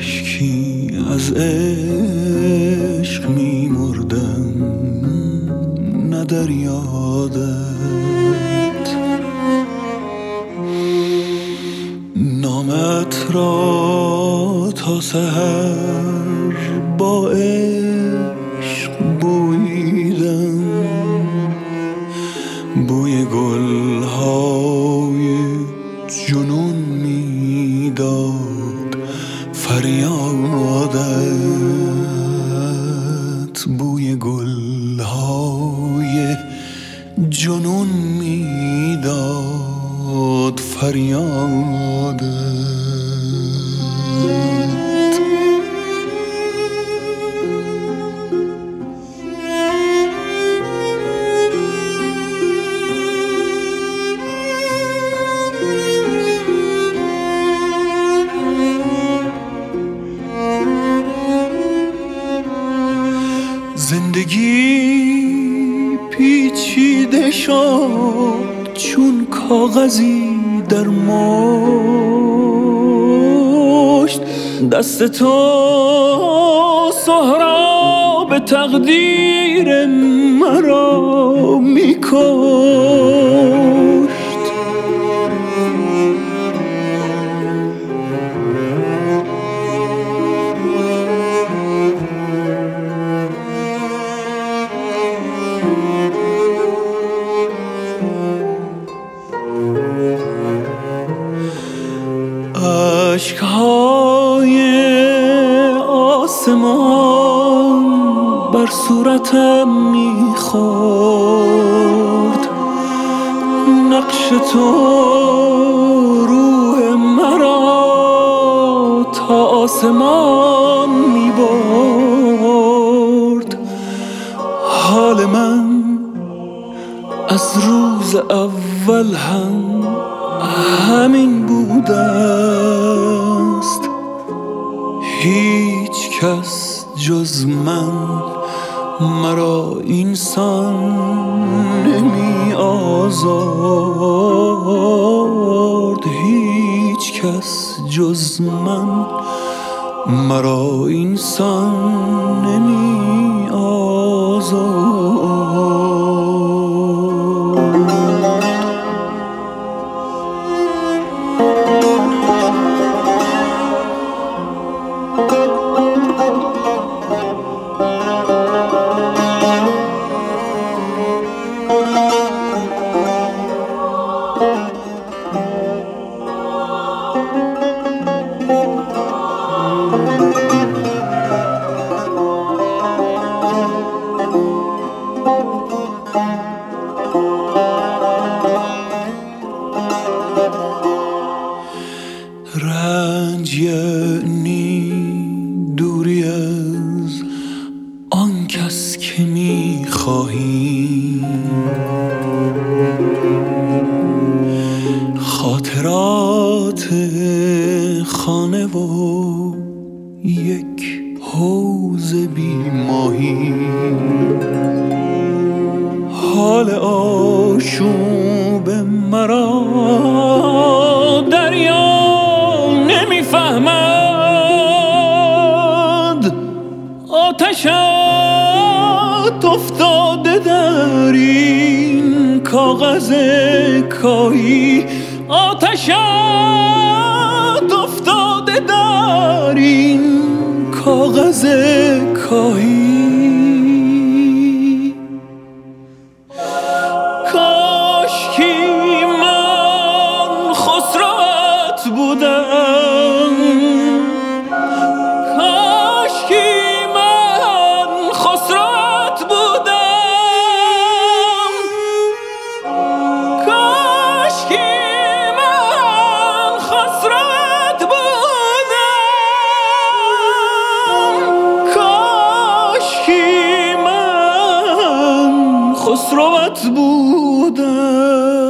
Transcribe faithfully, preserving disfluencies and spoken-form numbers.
کاشکی از عشق می مردم نه در یادت، نامت را تا سحر با عشق بوییدم، بوی گلهای جنون میداد فریادت، بوی گلهای جنون میداد فریادت. زندگی پیچیده شد چون کاغذی در مشت، دست تو سهراب تقدیر مرا میکشت. اشک‌های آسمان بر صورتم می‌خورد، نقش تو روح مرا تا آسمان می‌برد. حال من از روز اول هم همین بوده است، هیچ کس جز من مرا اینسان نمی آزارد، هیچ کس جز من مرا اینسان نمی آزارد. رنج یعنی دوری از آن کس که می خواهی، خاطرات خانه و یک حوض بی ماهی، حال آشوب مرا دریا نمیفهمد، آتشت افتاده در این کاغذ کاهی، آتشت افتاده در این کاغذ کاهی. کاشکی من خسروت بودم، کاشکی من خسروت بودم، کاشکی من خسروت بودم، کاشکی من خسروت بودم.